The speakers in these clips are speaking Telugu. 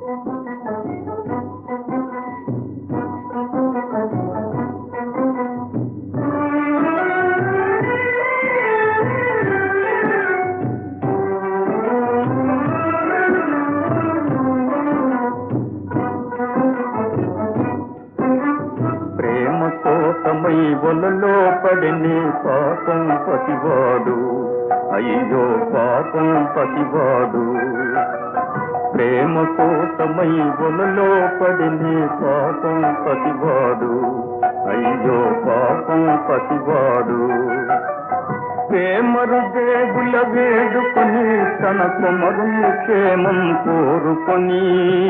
కోసమై వలలో పడిని పాపం పసివాడు, అయ్యో పాపం పసివాడు. ప్రేమ కోసమై వలలో పడిని పాపం పసివాడు, అయ్యో పాపం పసివాడు. ప్రేమరు దేవుల వేడుకొని తన కొమరు క్షేమం కోరుకొని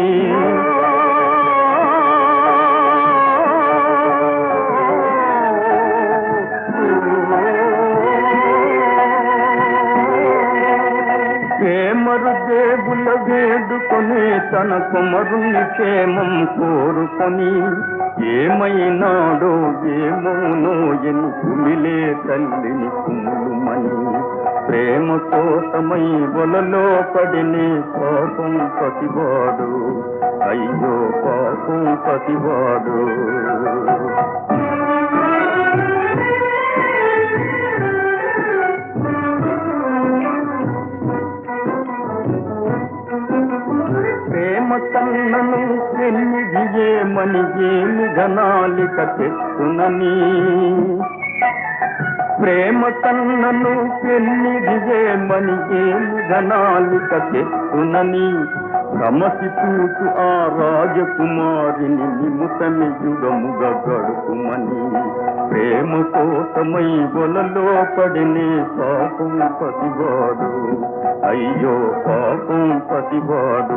ప్రేమరు దేవుల వేడుకొని తన కొమరుని క్షేమం కోరుకొని ఏమైనాడో ఏమోనో ఎని కుమిలే తల్లిని కుములుమని. ప్రేమ కోసమై వలలో పడిని పాపం పసివాడు, అయ్యో పాపం పసివాడు. ప్రేమ కన్నను పెన్నిదియేమని ఏమి ఘనాలిక తెచ్చునని. ప్రేమ కన్నను పెన్నిదియేమని ఏమి ఘనాలిక తెచ్చునని. రమసి చూచు ఆ రాజకుమారిని నిముతమి యుగముగా గడుపుమని. ప్రేమ కోసమై వలలో పడిని పాపం పసివాడు, అయ్యో పాపం పసివాడు.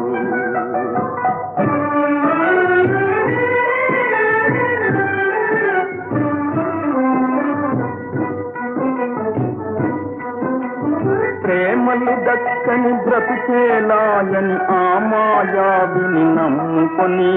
ప్రేమలు దక్కని బ్రతుకేలాయని ఆ మాయావిని నమ్ముకొని.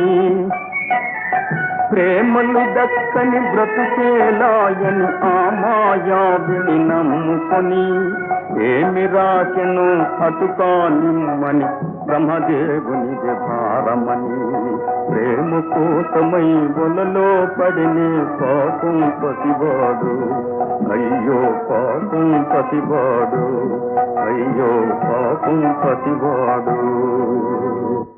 ప్రేమలు దక్కని బ్రతుకేలాయని ఆ మాయావిని నమ్ముకొని. ఏమి రాకెను అటుకానిమ్మని బ్రహ్మదేవునిదే భారమని. ప్రేమ కోసమై వలలో పడిని పాపం పసివాడు, అయ్యో పాపం పసివాడు, అయ్యో పాపం పసివాడు.